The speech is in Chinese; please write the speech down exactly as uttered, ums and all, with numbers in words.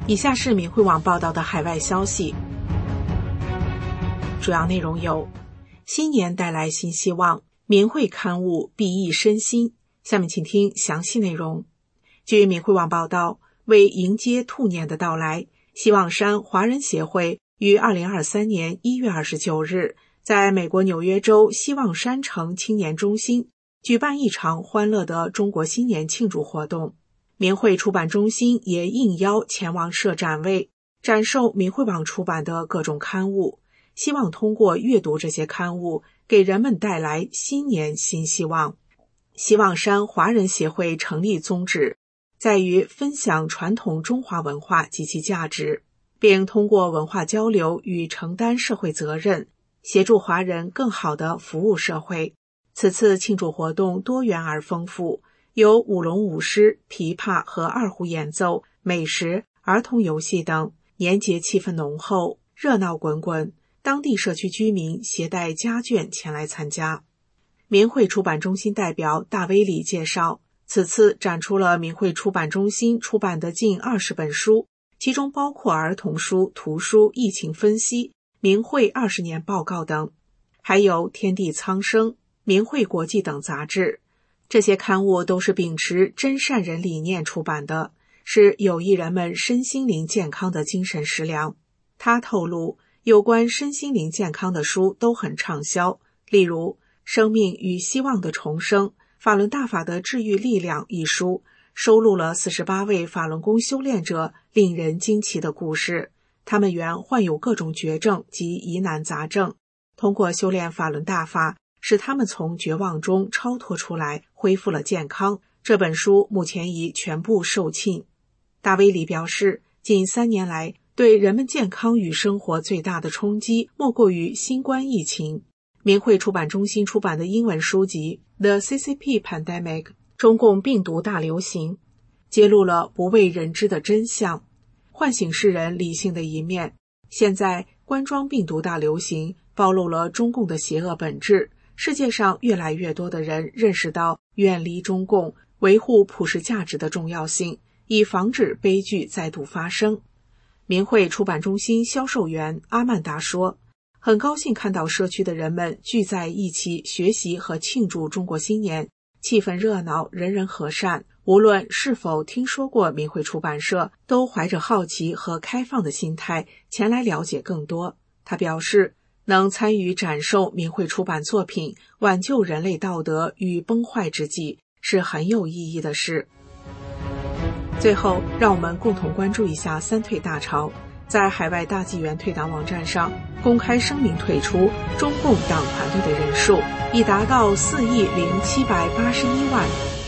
以下是明慧网报道的海外消息，主要内容有：新年带来新希望，明慧刊物裨益身心。下面请听详细内容。据明慧网报道，为迎接兔年的到来，希望山华人协会于二零二三年一月二十九日在美国纽约州希望山城青年中心举办一场欢乐的中国新年庆祝活动。明慧出版中心也应邀前往设展位，展售明慧网出版的各种刊物，希望通过阅读这些刊物，给人们带来新年新希望。希望山华人协会成立宗旨在于分享传统中华文化及其价值，并通过文化交流与承担社会责任，协助华人更好地服务社会。此次庆祝活动多元而丰富，有舞龙舞狮、琵琶和二胡演奏、美食、儿童游戏等，年节气氛浓厚，热闹滚滚。当地社区居民携带家眷前来参加。明慧出版中心代表大威里介绍，此次展出了明慧出版中心出版的近二十本书，其中包括儿童书、图书、疫情分析、明慧二十年报告等，还有天地苍生、明慧国际等杂志。这些刊物都是秉持真善人理念出版的，是有益人们身心灵健康的精神食粮。他透露，有关身心灵健康的书都很畅销，例如《生命与希望的重生：法轮大法的治愈力量》一书，收录了四十八位法轮功修炼者令人惊奇的故事。他们原患有各种绝症及疑难杂症，通过修炼法轮大法，使他们从绝望中超脱出来，恢复了健康。这本书目前已全部售罄。大威里表示，近三年来，对人们健康与生活最大的冲击莫过于新冠疫情。明慧出版中心出版的英文书籍《The C C P Pandemic》中共病毒大流行，揭露了不为人知的真相，唤醒世人理性的一面。现在冠状病毒大流行暴露了中共的邪恶本质，世界上越来越多的人认识到远离中共、维护普世价值的重要性，以防止悲剧再度发生。明慧出版中心销售员阿曼达说，很高兴看到社区的人们聚在一起学习和庆祝中国新年，气氛热闹，人人和善。无论是否听说过明慧出版社，都怀着好奇和开放的心态前来了解更多。他表示，能参与展售明慧出版作品，挽救人类道德于崩坏之际，是很有意义的事。最后，让我们共同关注一下三退大潮。在海外大纪元退党网站上公开声明退出中共党团队的人数已达到四亿零七百八十一万。